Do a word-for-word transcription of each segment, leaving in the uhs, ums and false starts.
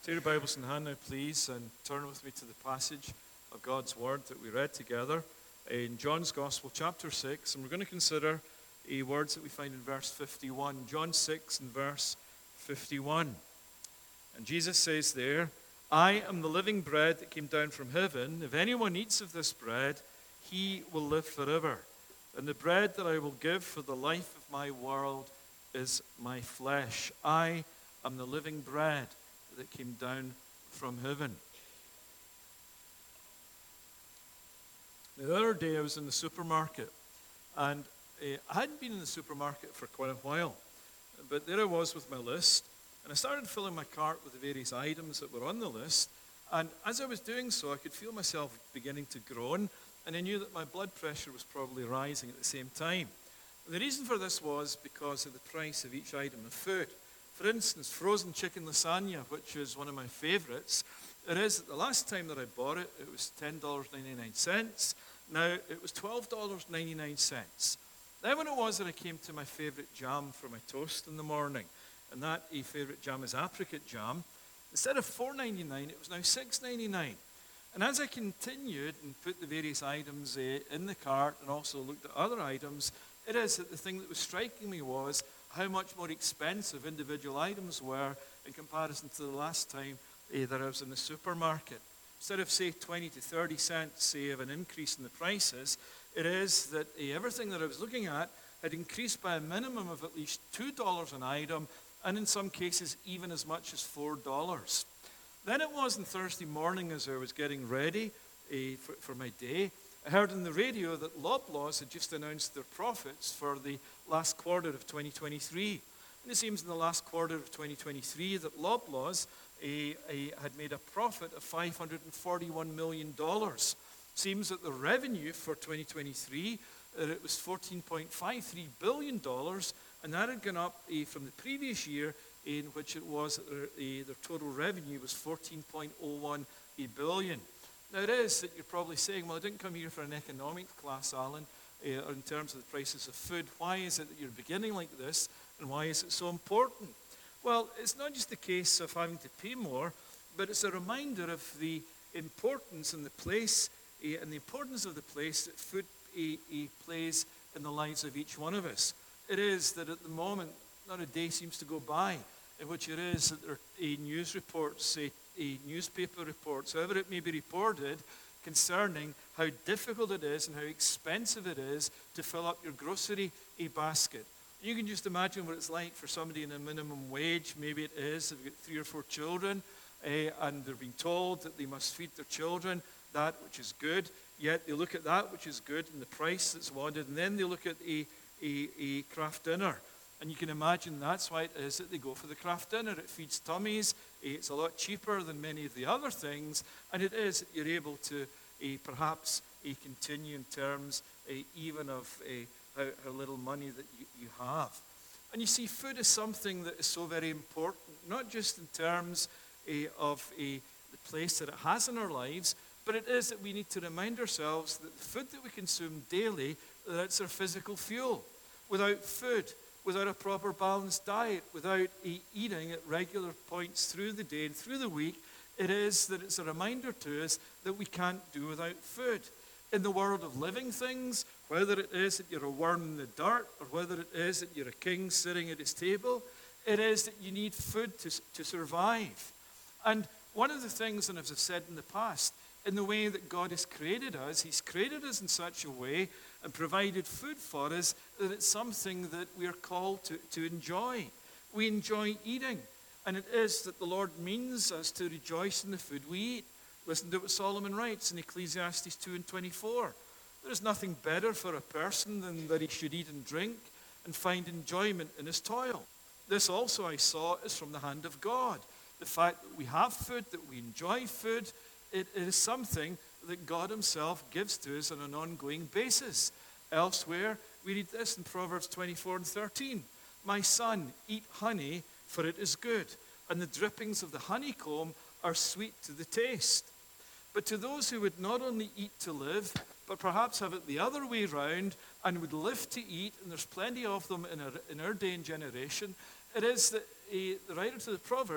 Take your Bibles in hand now, please, and turn with me to the passage of God's Word that we read together in John's Gospel, chapter six, and we're going to consider a words that we find in verse fifty-one. John six and verse fifty-one. And Jesus says there, "I am the living bread that came down from heaven. If anyone eats of this bread, he will live forever. And the bread that I will give for the life of my world is my flesh. I am the living bread that came down from heaven." Now, the other day I was in the supermarket, and uh, I hadn't been in the supermarket for quite a while, but there I was with my list, and I started filling my cart with the various items that were on the list, and as I was doing so, I could feel myself beginning to groan, and I knew that my blood pressure was probably rising at the same time. And the reason for this was because of the price of each item of food. For instance, frozen chicken lasagna, which is one of my favorites, it is that the last time that I bought it, it was ten dollars and ninety-nine cents. Now, it was twelve dollars and ninety-nine cents. Then when it was that I came to my favorite jam for my toast in the morning, and that a favorite jam is apricot jam, instead of four dollars and ninety-nine cents, it was now six dollars and ninety-nine cents. And as I continued and put the various items uh, in the cart and also looked at other items, it is that the thing that was striking me was how much more expensive individual items were in comparison to the last time uh, that I was in the supermarket. Instead of, say, twenty to thirty cents, say, of an increase in the prices, it is that uh, everything that I was looking at had increased by a minimum of at least two dollars an item, and in some cases even as much as four dollars. Then it was on Thursday morning as I was getting ready uh, for, for my day, I heard on the radio that Loblaws had just announced their profits for the last quarter of twenty twenty-three. And it seems in the last quarter of twenty twenty-three that Loblaws a, a, had made a profit of five hundred forty-one million dollars. Seems that the revenue for twenty twenty-three, that it was fourteen point five three billion dollars, and that had gone up uh, from the previous year, in which it was that their, uh, their total revenue was fourteen point oh one billion. Now it is that you're probably saying, well, I didn't come here for an economics class, Alan, uh, in terms of the prices of food. Why is it that you're beginning like this, and why is it so important? Well, it's not just the case of having to pay more, but it's a reminder of the importance and the place, uh, and the importance of the place that food uh, uh, plays in the lives of each one of us. It is that at the moment, not a day seems to go by in which it is that there are uh, news reports, say, a newspaper reports, however it may be reported, concerning how difficult it is and how expensive it is to fill up your grocery a basket. You can just imagine what it's like for somebody in a minimum wage. Maybe it is, they've got three or four children, uh, and they're being told that they must feed their children that which is good, yet they look at that which is good and the price that's wanted, and then they look at a, a, a craft dinner. And you can imagine that's why it is that they go for the craft dinner. It feeds tummies. It's a lot cheaper than many of the other things. And it is that you're able to uh, perhaps uh, continue in terms uh, even of uh, how, how little money that you, you have. And you see, food is something that is so very important, not just in terms uh, of uh, the place that it has in our lives, but it is that we need to remind ourselves that the food that we consume daily, that's our physical fuel. Without food, without a proper balanced diet, without eating at regular points through the day and through the week, it is that it's a reminder to us that we can't do without food. In the world of living things, whether it is that you're a worm in the dirt, or whether it is that you're a king sitting at his table, it is that you need food to, to survive. And one of the things, and as I've said in the past, in the way that God has created us, he's created us in such a way and provided food for us that it's something that we are called to, to enjoy. We enjoy eating, and it is that the Lord means us to rejoice in the food we eat. Listen to what Solomon writes in Ecclesiastes two and twenty-four. There is nothing better for a person than that he should eat and drink and find enjoyment in his toil. This also I saw is from the hand of God. The fact that we have food, that we enjoy food, it, it is something that God himself gives to us on an ongoing basis. Elsewhere, we read this in Proverbs twenty-four and thirteen. My son, eat honey, for it is good, and the drippings of the honeycomb are sweet to the taste. But to those who would not only eat to live, but perhaps have it the other way round and would live to eat, and there's plenty of them in our, in our day and generation, it is that uh, the writer to the Proverbs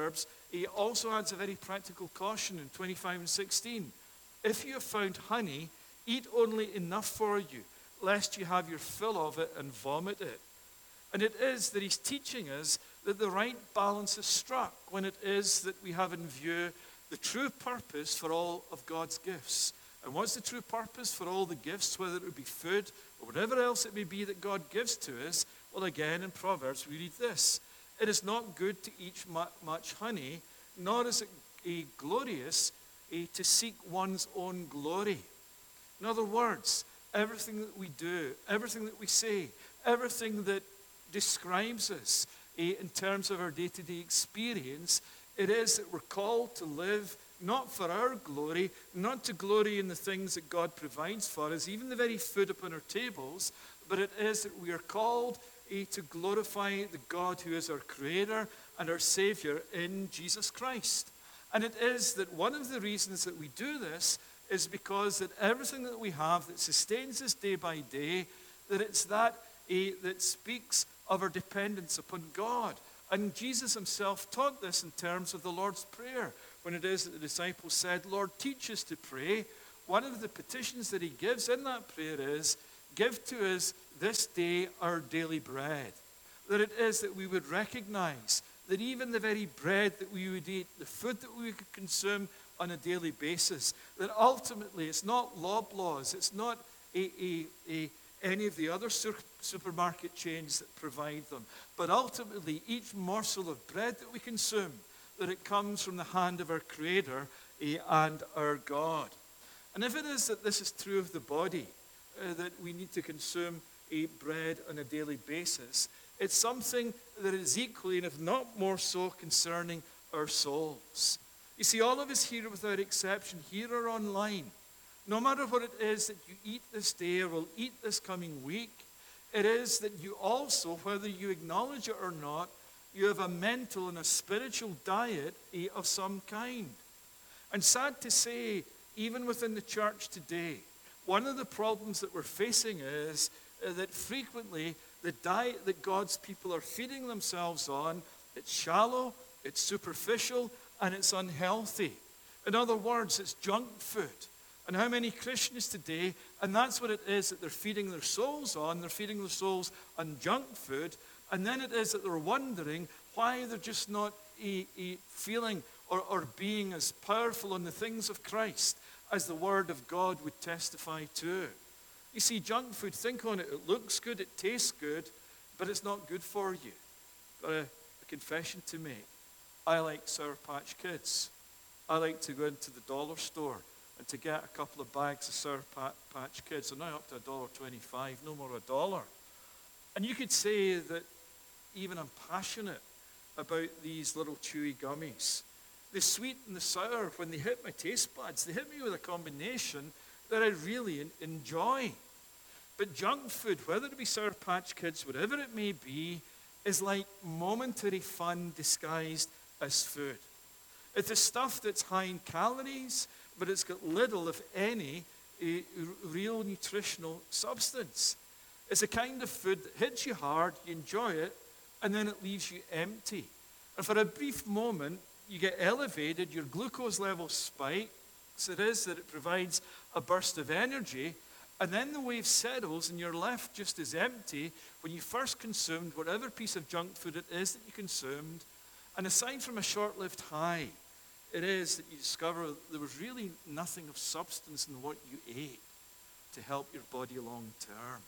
he also adds a very practical caution in twenty-five and sixteen. If you have found honey, eat only enough for you, lest you have your fill of it and vomit it. And it is that he's teaching us that the right balance is struck when it is that we have in view the true purpose for all of God's gifts. And what's the true purpose for all the gifts, whether it would be food or whatever else it may be that God gives to us? Well, again, in Proverbs, we read this. It is not good to eat much honey, nor is it a glorious a, to seek one's own glory. In other words, everything that we do, everything that we say, everything that describes us a, in terms of our day-to-day experience, it is that we're called to live not for our glory, not to glory in the things that God provides for us, even the very food upon our tables, but it is that we are called eh, to glorify the God who is our Creator and our Savior in Jesus Christ. And it is that one of the reasons that we do this is because that everything that we have that sustains us day by day, that it's that eh, that speaks of our dependence upon God. And Jesus himself taught this in terms of the Lord's Prayer. When it is that the disciples said, Lord, teach us to pray, one of the petitions that he gives in that prayer is, give to us this day our daily bread. That it is that we would recognize that even the very bread that we would eat, the food that we could consume on a daily basis, that ultimately it's not Loblaws, it's not a, a, a, any of the other sur- supermarket chains that provide them, but ultimately each morsel of bread that we consume, that it comes from the hand of our Creator eh, and our God. And if it is that this is true of the body, uh, that we need to consume a bread on a daily basis, it's something that is equally, and if not more so, concerning our souls. You see, all of us here without exception, here or online, no matter what it is that you eat this day or will eat this coming week, it is that you also, whether you acknowledge it or not, you have a mental and a spiritual diet of some kind. And sad to say, even within the church today, one of the problems that we're facing is that frequently the diet that God's people are feeding themselves on, it's shallow, it's superficial, and it's unhealthy. In other words, it's junk food. And how many Christians today, and that's what it is that they're feeding their souls on, they're feeding their souls on junk food, and then it is that they're wondering why they're just not a, a feeling or, or being as powerful on the things of Christ as the Word of God would testify to. You see, junk food, think on it, it looks good, it tastes good, but it's not good for you. Got a, a confession to make. I like Sour Patch Kids. I like to go into the dollar store and to get a couple of bags of Sour Patch Kids. They're now up to one dollar twenty-five, no more a dollar. And you could say that even I'm passionate about these little chewy gummies. The sweet and the sour, when they hit my taste buds, they hit me with a combination that I really enjoy. But junk food, whether it be Sour Patch Kids, whatever it may be, is like momentary fun disguised as food. It's the stuff that's high in calories, but it's got little, if any, a real nutritional substance. It's a kind of food that hits you hard, you enjoy it, and then it leaves you empty. And for a brief moment, you get elevated, your glucose level spikes. It is that it provides a burst of energy, and then the wave settles, and you're left just as empty when you first consumed whatever piece of junk food it is that you consumed. And aside from a short-lived high, it is that you discover there was really nothing of substance in what you ate to help your body long term.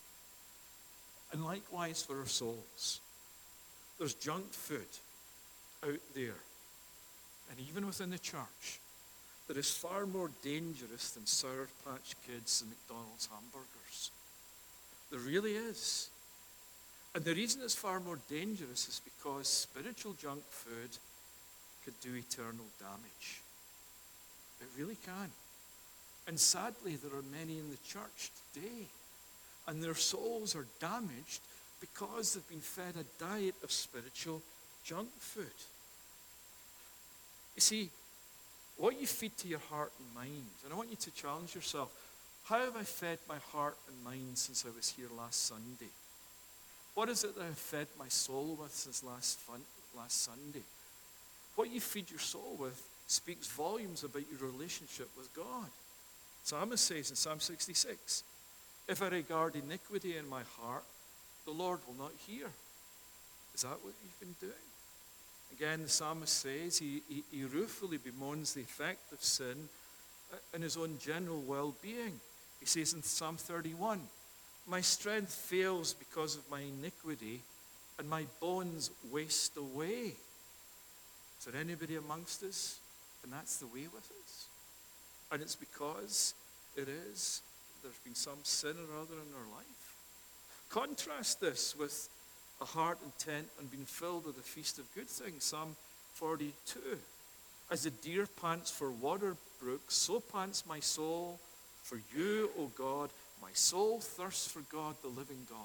And likewise for our souls. There's junk food out there, and even within the church, that is far more dangerous than Sour Patch Kids and McDonald's hamburgers. There really is. And the reason it's far more dangerous is because spiritual junk food could do eternal damage. It really can. And sadly, there are many in the church today, and their souls are damaged because they've been fed a diet of spiritual junk food. You see, what you feed to your heart and mind, and I want you to challenge yourself, how have I fed my heart and mind since I was here last Sunday? What is it that I've fed my soul with since last fun, last Sunday? What you feed your soul with speaks volumes about your relationship with God. Psalmist says in Psalm sixty-six, if I regard iniquity in my heart, the Lord will not hear. Is that what you've been doing? Again, the psalmist says he, he, he ruefully bemoans the effect of sin in his own general well-being. He says in Psalm thirty-one, my strength fails because of my iniquity, and my bones waste away. Is there anybody amongst us? And that's the way with us. And it's because it is, there's been some sin or other in our life. Contrast this with a heart intent on being filled with the feast of good things. Psalm forty-two. As the deer pants for water brooks, so pants my soul for you, O God. My soul thirsts for God, the living God.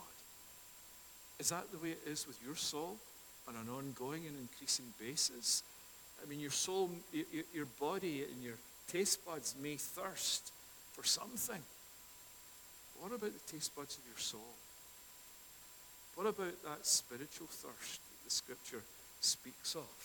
Is that the way it is with your soul on an ongoing and increasing basis? I mean, your soul, your, your body and your taste buds may thirst for something. What about the taste buds of your soul? What about that spiritual thirst that the Scripture speaks of?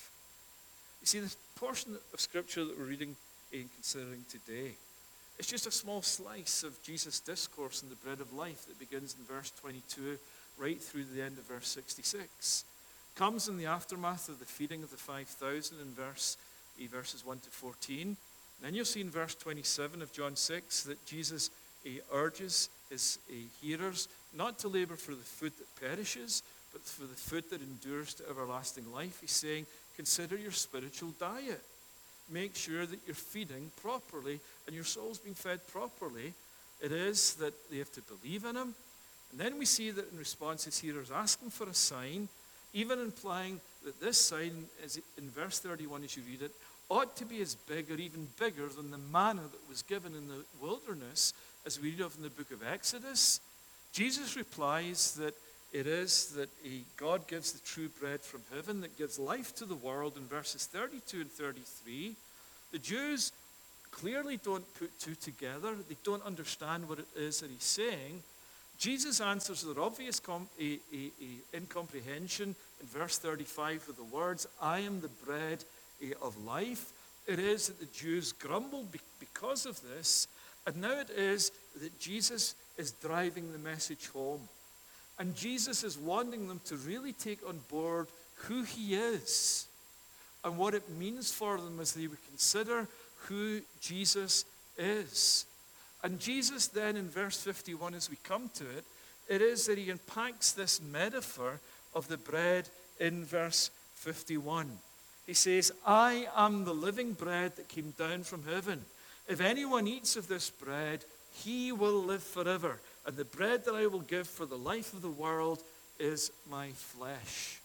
You see, the portion of Scripture that we're reading and considering today, it's just a small slice of Jesus' discourse on the bread of life that begins in verse twenty-two right through the end of verse sixty-six. Comes in the aftermath of the feeding of the five thousand in verse, verses one to fourteen. And then you'll see in verse twenty-seven of John six that Jesus he urges his he hearers not to labor for the food that perishes, but for the food that endures to everlasting life. He's saying, consider your spiritual diet. Make sure that you're feeding properly and your soul's being fed properly. It is that they have to believe in him. And then we see that in response, his hearers asking for a sign, even implying that this sign, is in verse thirty-one as you read it, ought to be as big or even bigger than the manna that was given in the wilderness, as we read of in the book of Exodus. Jesus replies that it is that he, God gives the true bread from heaven that gives life to the world in verses thirty-two and thirty-three. The Jews clearly don't put two together. They don't understand what it is that he's saying. Jesus answers their obvious com- a, a, a incomprehension in verse thirty-five with the words, I am the bread a, of life. It is that the Jews grumbled be- because of this, and now it is that Jesus is driving the message home. And Jesus is wanting them to really take on board who he is and what it means for them as they would consider who Jesus is. And Jesus then in verse fifty-one, as we come to it, it is that he unpacks this metaphor of the bread in verse fifty-one. He says, I am the living bread that came down from heaven. If anyone eats of this bread, he will live forever. And the bread that I will give for the life of the world is my flesh.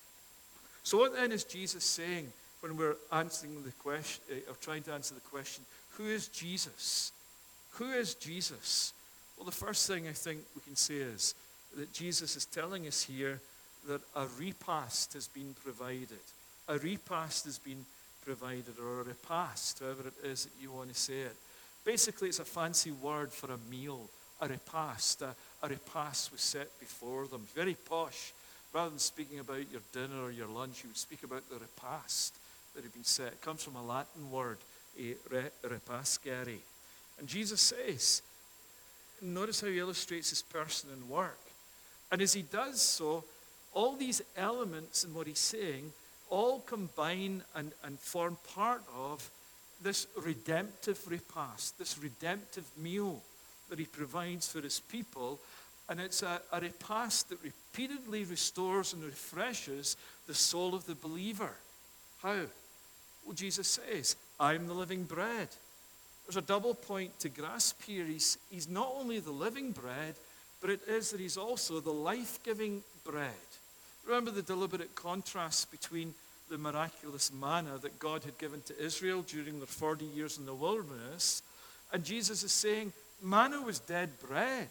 So what then is Jesus saying when we're answering the question, or trying to answer the question, who is Jesus? Who is Jesus? Well, the first thing I think we can say is that Jesus is telling us here that a repast has been provided. A repast has been provided, or a repast, however it is that you want to say it. Basically, it's a fancy word for a meal. A repast. A, a repast was set before them. Very posh. Rather than speaking about your dinner or your lunch, you would speak about the repast that had been set. It comes from a Latin word, a re, repascere. And Jesus says, notice how he illustrates his person and work. And as he does so, all these elements in what he's saying all combine and, and form part of this redemptive repast, this redemptive meal that he provides for his people. And it's a, a repast that repeatedly restores and refreshes the soul of the believer. How? Well, Jesus says, I'm the living bread. There's a double point to grasp here. He's, he's not only the living bread, but it is that he's also the life-giving bread. Remember the deliberate contrast between the miraculous manna that God had given to Israel during their forty years in the wilderness. And Jesus is saying, manna was dead bread.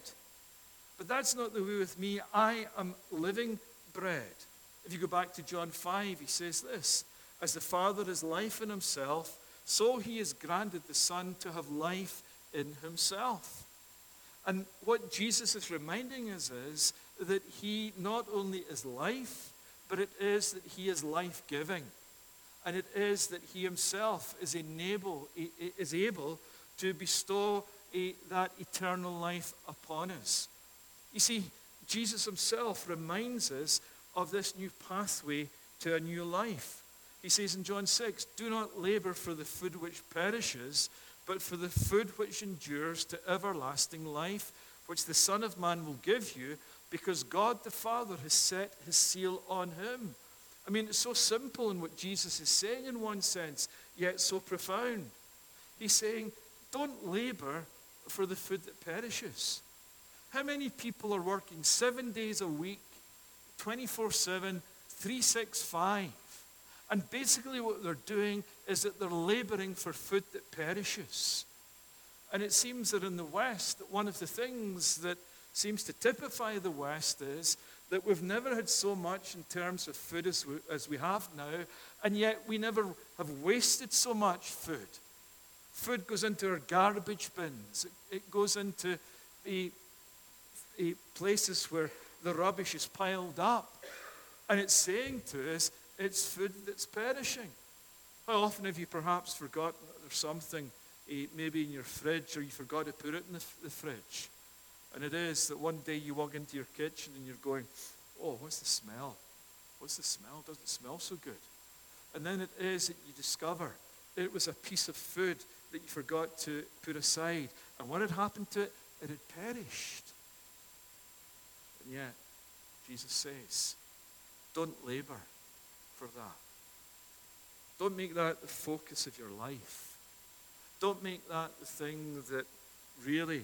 But that's not the way with me. I am living bread. If you go back to John five, he says this, as the Father has life in himself, so he has granted the Son to have life in himself. And what Jesus is reminding us is that he not only is life, but it is that he is life-giving. And it is that he himself is, enable, is able to bestow a, that eternal life upon us. You see, Jesus himself reminds us of this new pathway to a new life. He says in John six, do not labor for the food which perishes, but for the food which endures to everlasting life, which the Son of Man will give you, because God the Father has set his seal on him. I mean, it's so simple in what Jesus is saying in one sense, yet so profound. He's saying, don't labor for the food that perishes. How many people are working seven days a week, twenty-four seven, three sixty-five? And basically what they're doing is that they're laboring for food that perishes. And it seems that in the West, that one of the things that seems to typify the West is that we've never had so much in terms of food as we, as we have now, and yet we never have wasted so much food. Food goes into our garbage bins. It, it goes into the, the places where the rubbish is piled up. And it's saying to us, it's food that's perishing. How often have you perhaps forgotten that there's something eh, maybe in your fridge, or you forgot to put it in the, the fridge? And it is that one day you walk into your kitchen and you're going, oh, what's the smell? What's the smell? Doesn't smell so good. And then it is that you discover it was a piece of food that you forgot to put aside. And what had happened to it? It had perished. And yet, Jesus says, don't labor for that. Don't make that the focus of your life. Don't make that the thing that really,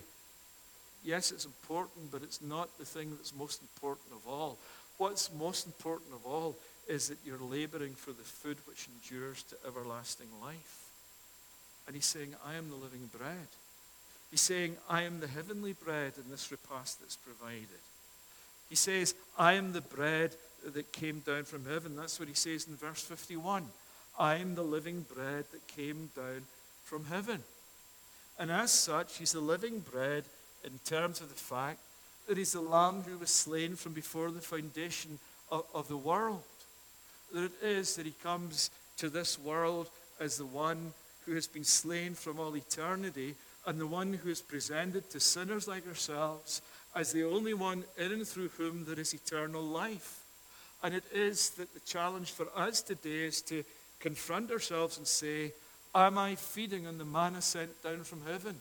yes, it's important, but it's not the thing that's most important of all. What's most important of all is that you're laboring for the food which endures to everlasting life. And he's saying, I am the living bread. He's saying, I am the heavenly bread in this repast that's provided. He says, I am the bread that came down from heaven. That's what he says in verse fifty-one. I am the living bread that came down from heaven. And as such, he's the living bread in terms of the fact that he's the Lamb who was slain from before the foundation of, of the world. That it is that he comes to this world as the one who has been slain from all eternity, and the one who is presented to sinners like ourselves as the only one in and through whom there is eternal life. And it is that the challenge for us today is to confront ourselves and say, am I feeding on the manna sent down from heaven?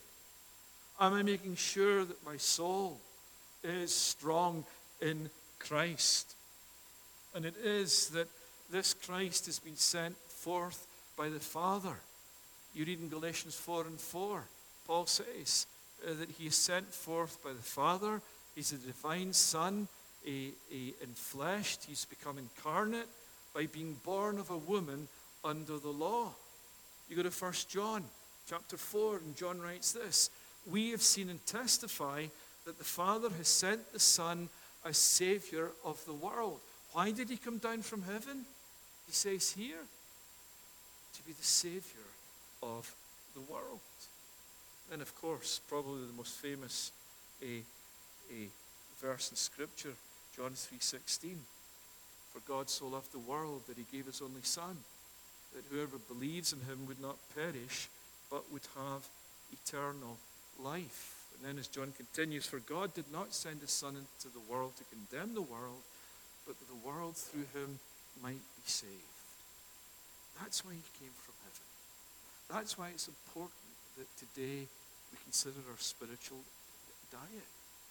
Am I making sure that my soul is strong in Christ? And it is that this Christ has been sent forth by the Father. You read in Galatians four and four, Paul says uh, that he is sent forth by the Father. He's a divine Son, a, a enfleshed. He's become incarnate by being born of a woman under the law. You go to First John chapter four, and John writes this, we have seen and testify that the Father has sent the Son as Savior of the world. Why did he come down from heaven? He says here, to be the Savior of the world. And of course, probably the most famous a, a verse in Scripture, John three sixteen. For God so loved the world that he gave his only Son, that whoever believes in him would not perish, but would have eternal life. And then as John continues, for God did not send his Son into the world to condemn the world, but that the world through him might be saved. That's why he came from heaven. That's why it's important that today we consider our spiritual diet.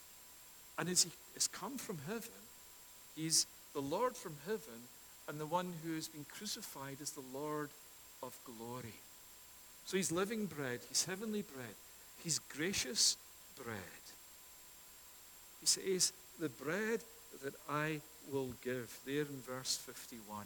And as he has come from heaven, he's the Lord from heaven, and the one who has been crucified is the Lord of glory. So he's living bread, he's heavenly bread, he's gracious bread. He says, the bread that I will give, there in verse fifty-one.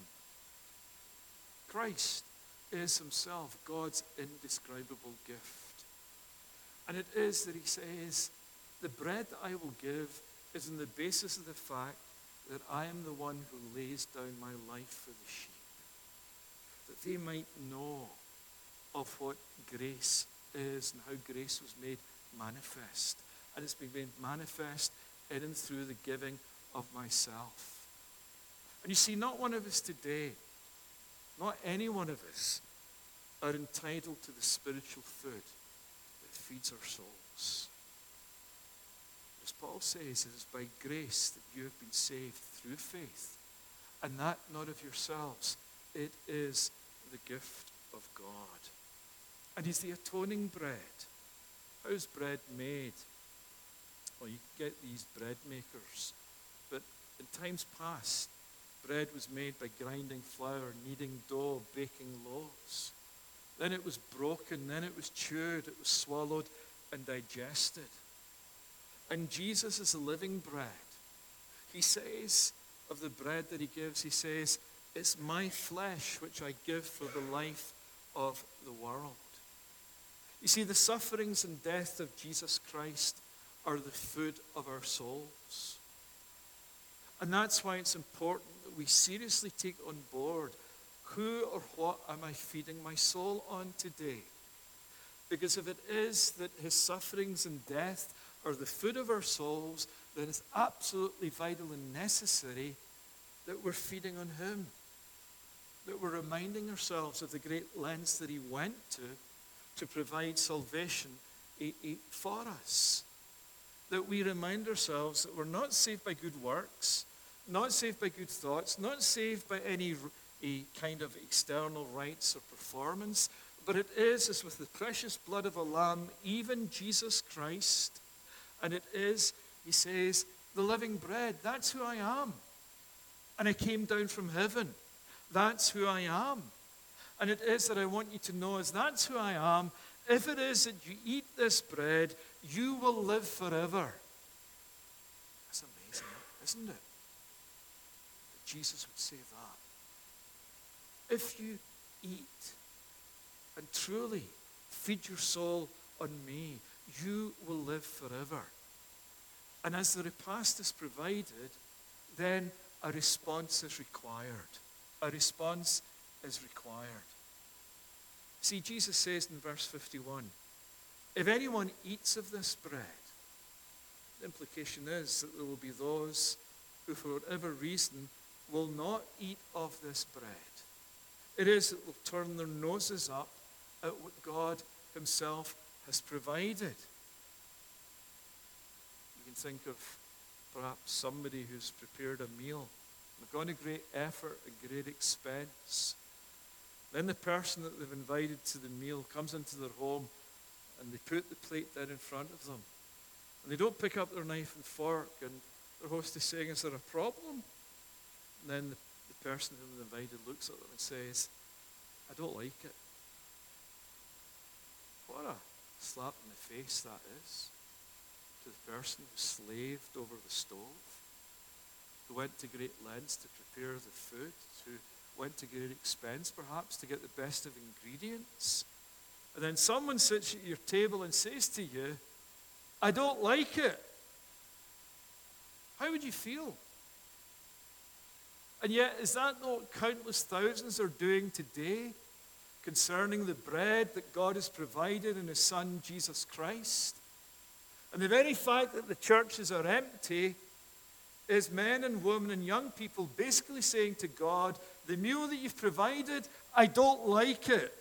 Christ is himself God's indescribable gift. And it is that he says, the bread that I will give is on the basis of the fact that I am the one who lays down my life for the sheep, that they might know of what grace is and how grace was made manifest. And it's been made manifest in and through the giving of myself. And you see, not one of us today not any one of us, are entitled to the spiritual food that feeds our souls. As Paul says, it is by grace that you have been saved through faith, and that not of yourselves. It is the gift of God. And he's the atoning bread. How's bread made? Well, you get these bread makers. But in times past, bread was made by grinding flour, kneading dough, baking loaves. Then it was broken, then it was chewed, it was swallowed and digested. And Jesus is the living bread. He says of the bread that he gives, he says, it's my flesh which I give for the life of the world. You see, the sufferings and death of Jesus Christ are the food of our souls. And that's why it's important that we seriously take on board, who or what am I feeding my soul on today? Because if it is that his sufferings and death are the food of our souls, then it's absolutely vital and necessary that we're feeding on him. That we're reminding ourselves of the great lengths that he went to to provide salvation for us. That we remind ourselves that we're not saved by good works, not saved by good thoughts, not saved by any a kind of external rites or performance, but it is as with the precious blood of a lamb, even Jesus Christ. And it is, he says, the living bread. That's who I am. And I came down from heaven. That's who I am. And it is that I want you to know is that's who I am. If it is that you eat this bread, you will live forever. That's amazing, isn't it? That Jesus would say that. If you eat and truly feed your soul on me, you will live forever. And as the repast is provided, then a response is required. A response is required. See, Jesus says in verse fifty-one, if anyone eats of this bread, the implication is that there will be those who for whatever reason will not eat of this bread. It is that will turn their noses up at what God himself has provided. You can think of perhaps somebody who's prepared a meal. They've gone to great effort, a great expense. Then the person that they've invited to the meal comes into their home and they put the plate down in front of them. And they don't pick up their knife and fork, and their host is saying, is there a problem? And then the, the person whom they invited looks at them and says, I don't like it. What a slap in the face that is to the person who slaved over the stove, who went to great lengths to prepare the food, who went to great expense perhaps to get the best of ingredients. And then someone sits at your table and says to you, I don't like it. How would you feel? And yet, is that not what countless thousands are doing today concerning the bread that God has provided in his Son, Jesus Christ? And the very fact that the churches are empty is men and women and young people basically saying to God, the meal that you've provided, I don't like it.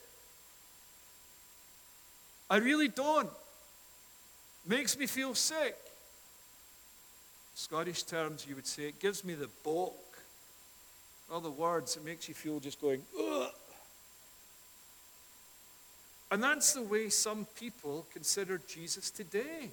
I really don't. Makes me feel sick. In Scottish terms, you would say, it gives me the balk. In other words, it makes you feel just going, ugh. And that's the way some people consider Jesus today.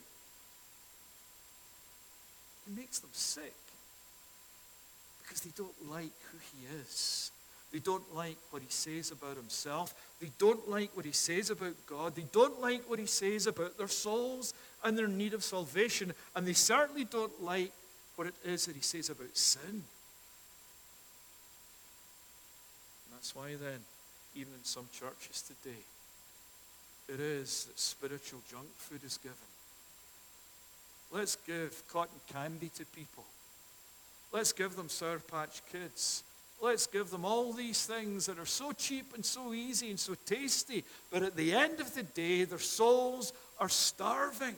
It makes them sick because they don't like who he is. They don't like what he says about himself. They don't like what he says about God. They don't like what he says about their souls and their need of salvation. And they certainly don't like what it is that he says about sin. And that's why then, even in some churches today, it is that spiritual junk food is given. Let's give cotton candy to people. Let's give them Sour Patch Kids. Let's give them all these things that are so cheap and so easy and so tasty, but at the end of the day, their souls are starving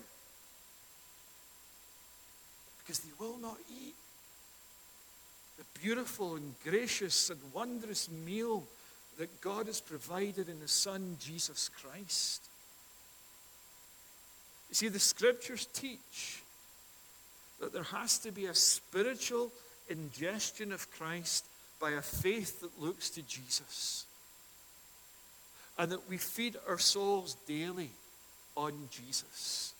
because they will not eat the beautiful and gracious and wondrous meal that God has provided in his Son, Jesus Christ. You see, the scriptures teach that there has to be a spiritual ingestion of Christ by a faith that looks to Jesus. And that we feed our souls daily on Jesus.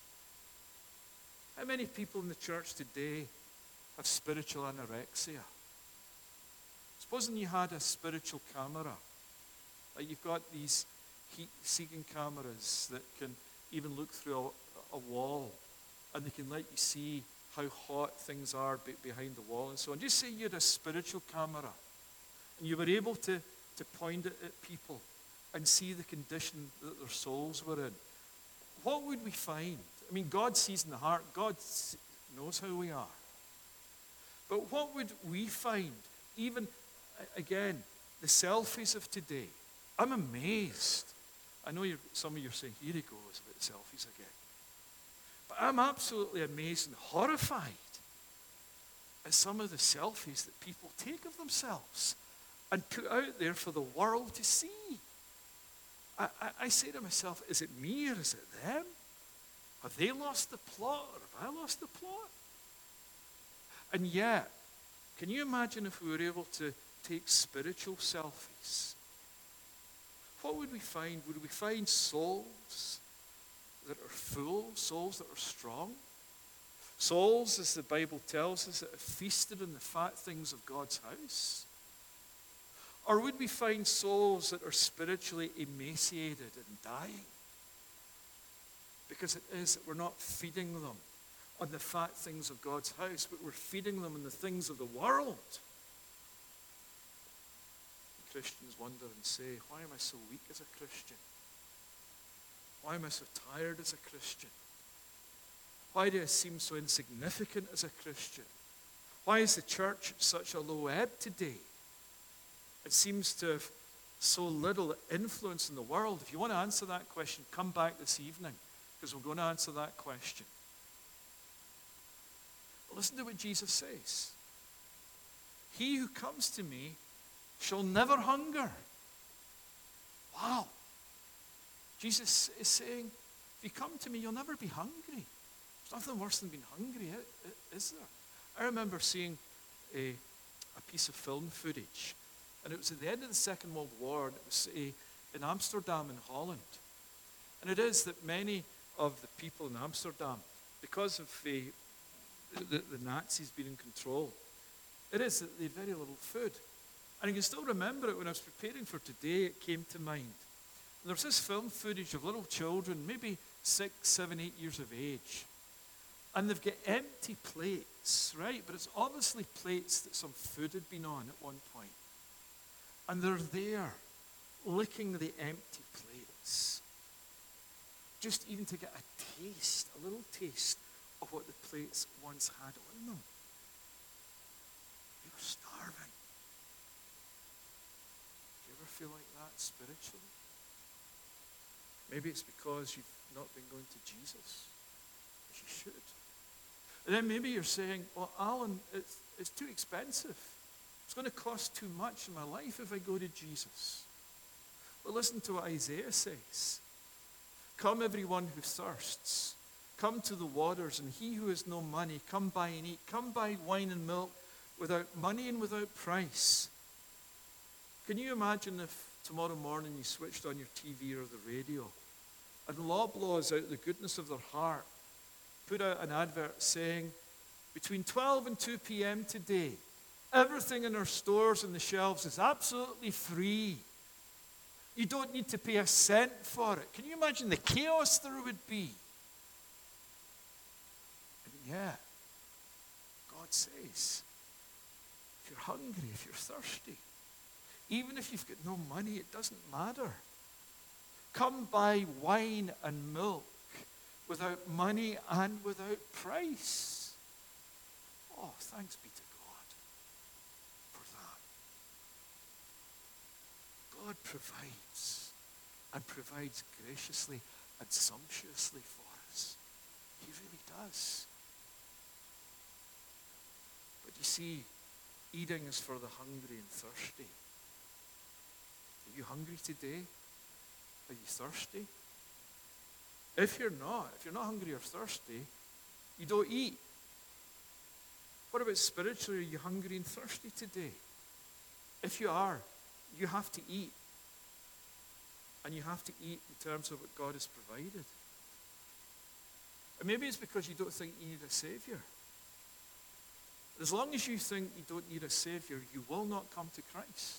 How many people in the church today have spiritual anorexia? Supposing you had a spiritual camera, like you've got these heat-seeking cameras that can even look through a, a wall, and they can let you see how hot things are be, behind the wall and so on. Just say you had a spiritual camera, and you were able to, to point it at people and see the condition that their souls were in. What would we find? I mean, God sees in the heart. God knows how we are. But what would we find? Even, again, the selfies of today. I'm amazed. I know you're, some of you are saying, here he goes about selfies again. But I'm absolutely amazed and horrified at some of the selfies that people take of themselves and put out there for the world to see. I, I, I say to myself, is it me or is it them? Have they lost the plot or have I lost the plot? And yet, can you imagine if we were able to take spiritual selfies? What would we find? Would we find souls that are full, souls that are strong? Souls, as the Bible tells us, that have feasted on the fat things of God's house? Or would we find souls that are spiritually emaciated and dying? Because it is that we're not feeding them on the fat things of God's house, but we're feeding them on the things of the world. Christians wonder and say, why am I so weak as a Christian? Why am I so tired as a Christian? Why do I seem so insignificant as a Christian? Why is the church at such a low ebb today? It seems to have so little influence in the world. If you want to answer that question, come back this evening, because we're going to answer that question. But listen to what Jesus says. He who comes to me shall never hunger. Wow. Jesus is saying, if you come to me, you'll never be hungry. There's nothing worse than being hungry, is there? I remember seeing a, a piece of film footage, and it was at the end of the Second World War, and it was a, in Amsterdam in Holland. And it is that many of the people in Amsterdam, because of the, the, the Nazis being in control, it is that they had very little food. And I can still remember it when I was preparing for today, it came to mind. And there was this film footage of little children, maybe six, seven, eight years of age. And they've got empty plates, right? But it's obviously plates that some food had been on at one point. And they're there, licking the empty plates. Just even to get a taste, a little taste of what the plates once had on them. They were starving. Do you ever feel like that spiritually? Maybe it's because you've not been going to Jesus, as you should. And then maybe you're saying, well, Alan, it's, it's too expensive. It's going to cost too much in my life if I go to Jesus. But listen to what Isaiah says. Come, everyone who thirsts. Come to the waters, and he who has no money, come buy and eat. Come buy wine and milk without money and without price. Can you imagine if tomorrow morning you switched on your T V or the radio, and Loblaws, out of the goodness of their heart, put out an advert saying, between twelve and two p.m. today, everything in our stores and the shelves is absolutely free. You don't need to pay a cent for it. Can you imagine the chaos there would be? And yet, God says, if you're hungry, if you're thirsty, even if you've got no money, it doesn't matter. Come buy wine and milk without money and without price. Oh, thanks be to God for that. God provides, and provides graciously and sumptuously for us. He really does. But you see, eating is for the hungry and thirsty. Are you hungry today? Are you thirsty? If you're not, if you're not hungry or thirsty, you don't eat. What about spiritually? Are you hungry and thirsty today? If you are, you have to eat. And you have to eat in terms of what God has provided. And maybe it's because you don't think you need a Savior. As long as you think you don't need a Savior, you will not come to Christ.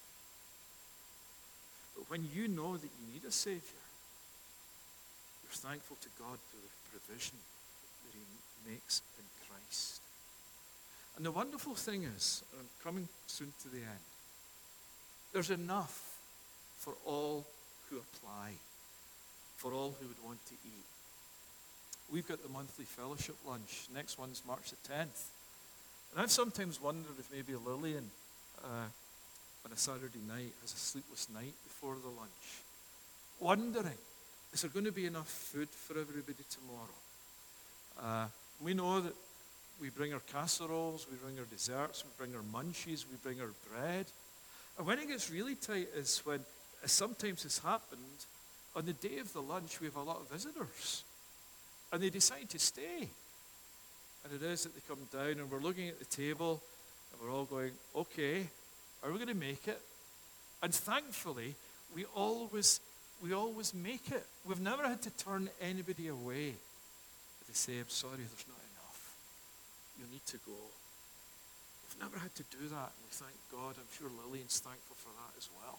But when you know that you need a Savior, you're thankful to God for the provision that He makes in Christ. And the wonderful thing is, and I'm coming soon to the end, there's enough for all who apply, for all who would want to eat. We've got the monthly fellowship lunch. Next one's March the tenth. And I've sometimes wondered if maybe Lillian uh, on a Saturday night has a sleepless night before the lunch, wondering, is there going to be enough food for everybody tomorrow? Uh, we know that we bring our casseroles, we bring our desserts, we bring our munchies, we bring our bread. And when it gets really tight is when, as sometimes has happened, on the day of the lunch we have a lot of visitors. And they decide to stay. And it is that they come down and we're looking at the table and we're all going, okay, are we going to make it? And thankfully, we always, we always make it. We've never had to turn anybody away. But they say, I'm sorry, there's not enough. You need to go. We've never had to do that. And we thank God. I'm sure Lillian's thankful for that as well.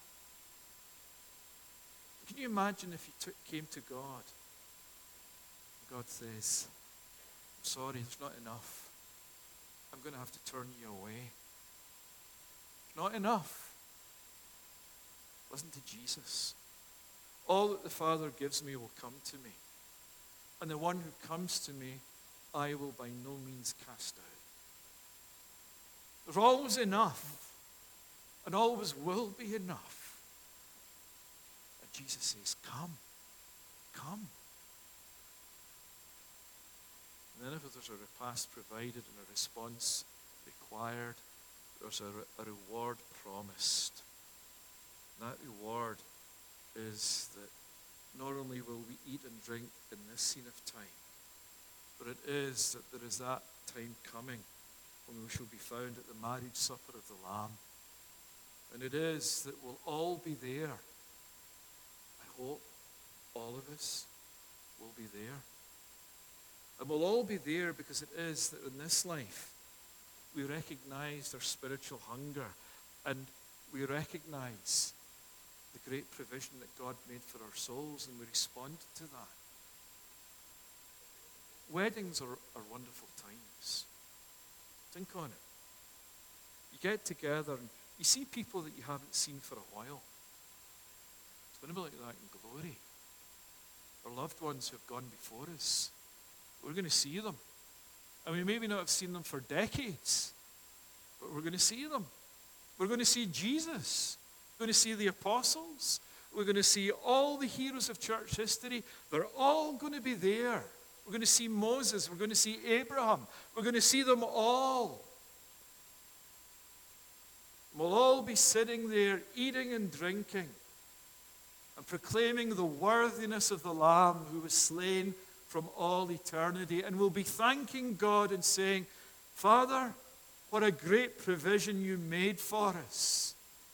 Can you imagine if you took, came to God? God says, I'm sorry, there's not enough. I'm going to have to turn you away. There's not enough. Listen to Jesus. All that the Father gives me will come to me. And the one who comes to me, I will by no means cast out. There's always enough. And always will be enough. And Jesus says, come. Come. And then if there's a repast provided and a response required, there's a, re- a reward promised. And that reward is that not only will we eat and drink in this scene of time, but it is that there is that time coming when we shall be found at the marriage supper of the Lamb. And it is that we'll all be there. I hope all of us will be there. And we'll all be there because it is that in this life we recognize our spiritual hunger and we recognize the great provision that God made for our souls and we respond to that. Weddings are, are wonderful times. Think on it. You get together and you see people that you haven't seen for a while. It's going to be like that in glory. Our loved ones who have gone before us. We're going to see them. And we maybe not have seen them for decades, but we're going to see them. We're going to see Jesus. We're going to see the apostles. We're going to see all the heroes of church history. They're all going to be there. We're going to see Moses. We're going to see Abraham. We're going to see them all. We'll all be sitting there eating and drinking and proclaiming the worthiness of the Lamb who was slain from all eternity. And we'll be thanking God and saying, Father, what a great provision you made for us.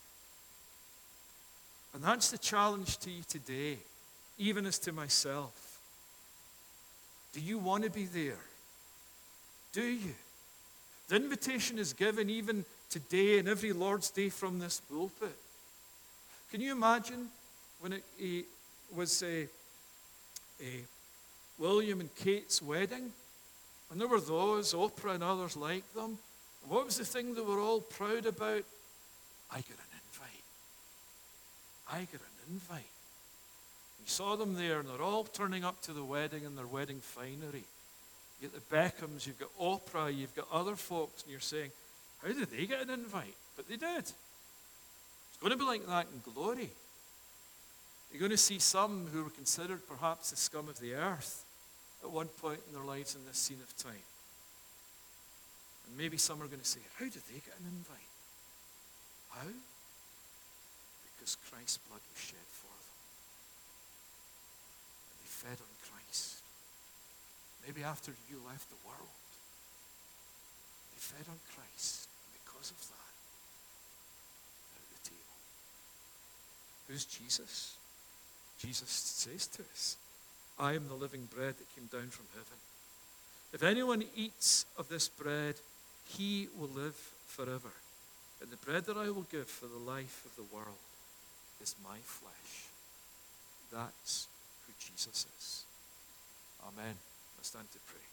And that's the challenge to you today, even as to myself. Do you want to be there? Do you? The invitation is given even today and every Lord's Day from this pulpit. Can you imagine when it, it was a, a William and Kate's wedding? And there were those, Oprah and others like them. And what was the thing they were all proud about? I got an invite. I got an invite. You saw them there, and they're all turning up to the wedding in their wedding finery. You get the Beckhams, you've got Oprah, you've got other folks, and you're saying, how did they get an invite? But they did. It's going to be like that in glory. You're going to see some who were considered perhaps the scum of the earth at one point in their lives in this scene of time. And maybe some are going to say, how did they get an invite? How? because Christ's blood was shed for them. And they fed on Christ. Maybe after you left the world, they fed on Christ. And because of that, they're at the table. Who's Jesus? Jesus says to us, I am the living bread that came down from heaven. If anyone eats of this bread, he will live forever. And the bread that I will give for the life of the world is my flesh. That's who Jesus is. Amen. Let's stand to pray.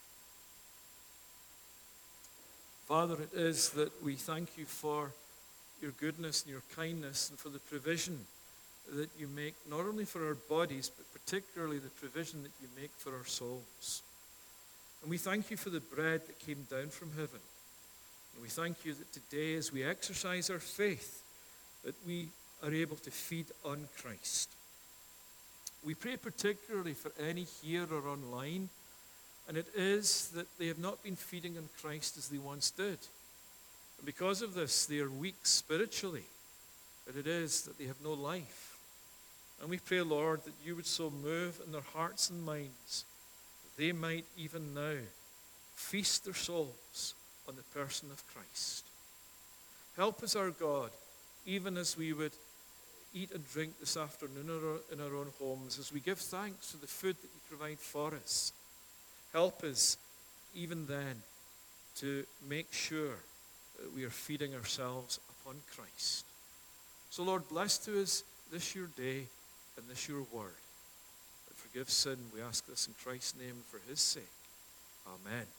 Father, it is that we thank you for your goodness and your kindness and for the provision that you make, not only for our bodies, but particularly the provision that you make for our souls. And we thank you for the bread that came down from heaven. And we thank you that today, as we exercise our faith, that we are able to feed on Christ. We pray particularly for any here or online, and it is that they have not been feeding on Christ as they once did. And because of this, they are weak spiritually, but it is that they have no life. And we pray, Lord, that you would so move in their hearts and minds that they might even now feast their souls on the person of Christ. Help us, our God, even as we would eat and drink this afternoon in our own homes, as we give thanks for the food that you provide for us. Help us even then to make sure that we are feeding ourselves upon Christ. So, Lord, bless to us this your day and this your word. And forgive sin, we ask this in Christ's name and for his sake. Amen.